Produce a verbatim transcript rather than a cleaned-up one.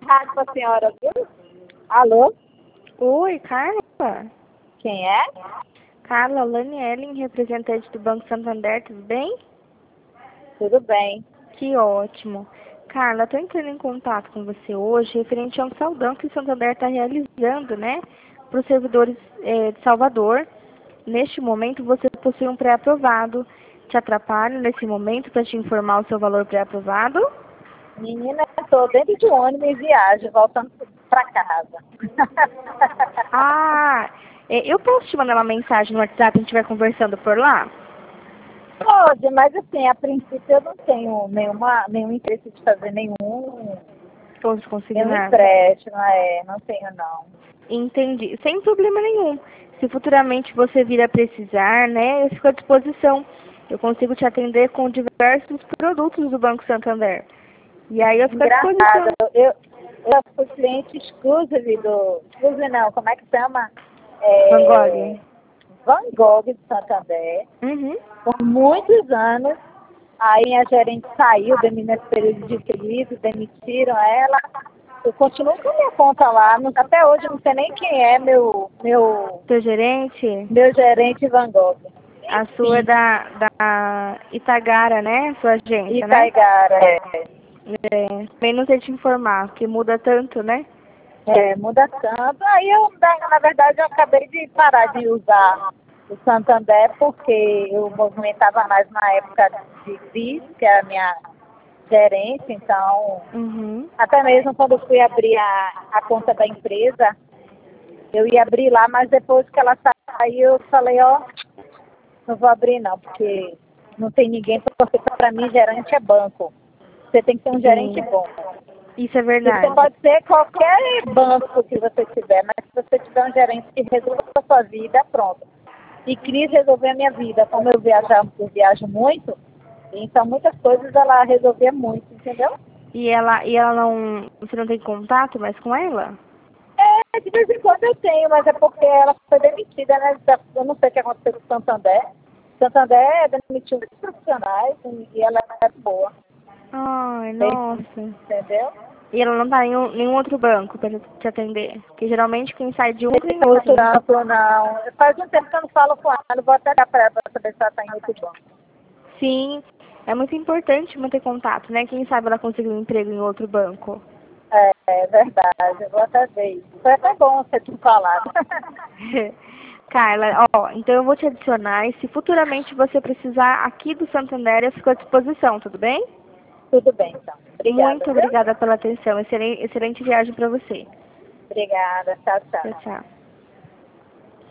rádio para a senhora, viu? Alô? Oi, Carla? Quem é? Carla, Lani Ellen, representante do Banco Santander, tudo bem? Tudo bem. Que ótimo. Carla, estou entrando em contato com você hoje referente a um saldão que o Santander está realizando, né, para os servidores eh, de Salvador. Neste momento, você possui um pré-aprovado. Te atrapalho nesse momento para te informar o seu valor pré-aprovado? Menina, estou dentro de um ônibus em viagem, voltando para casa. Ah, eh, eu posso te mandar uma mensagem no WhatsApp e a gente vai conversando por lá? Pode, mas assim, a princípio eu não tenho nenhuma, nenhum interesse de fazer nenhum, Posso conseguir nenhum nada? empréstimo, é, não tenho não. Entendi. Sem problema nenhum. Se futuramente você vir a precisar, né, eu fico à disposição. Eu consigo te atender com diversos produtos do Banco Santander. E aí eu fico à Engraçado, disposição. eu, eu fui cliente exclusive do, exclusive não, como é que chama? Van É, Gogh. Van Gogh de Santander, Uhum. por muitos anos. Aí a gerente saiu, deu nesse período de crise, demitiram ela. Eu continuo com a minha conta lá, não- até hoje eu não sei nem quem é meu, meu, Seu gerente, meu gerente Van Gogh. a sua é Enfim, da, da Itagara, né? Sua agência, né? Itaigara, é, É, também não sei te informar, porque muda tanto, né? é, muda tanto. Aí eu, na na verdade, eu acabei de parar de usar o Santander porque eu movimentava mais na época de crise, que é a minha gerente, então, Uhum. até mesmo quando eu fui abrir a, a conta da empresa, eu ia abrir lá, mas depois que ela saiu, eu falei, ó, não vou abrir não, porque não tem ninguém, porque para mim gerente é banco. Você tem que ter um gerente Sim, bom. isso é E você verdade. pode ser qualquer banco que você tiver, mas se você tiver um gerente que resolva a sua vida, pronto. E Cris resolveu a minha vida. Como eu, viajar, eu viajo muito, então muitas coisas ela resolvia muito, entendeu? E ela, e ela não. Você não tem contato mais com ela? É, de vez em quando eu tenho, mas é porque ela foi demitida, né? Eu não sei o que aconteceu com o Santander. Santander demitiu muitos profissionais e ela é boa. Ai, nossa. Entendeu? E ela não tá em um- nenhum outro banco pra te atender? Porque geralmente quem sai de um entra em Outro outro. banco, não. Faz um tempo que eu não falo com ela. Eu vou até dar para ela para saber se ela está em outro banco. Sim, é muito importante manter contato, né? Quem sabe ela conseguiu um emprego em outro banco. É, é verdade. Eu vou até ver isso. Foi até bom você ter falado. Carla, ó, então eu vou te adicionar e se futuramente você precisar aqui do Santander, eu fico à disposição, tudo bem? Tudo bem, então. Obrigada, Muito viu? obrigada pela atenção. Excelente, excelente viagem para você. Obrigada. Tchau, Tchau, tchau. tchau.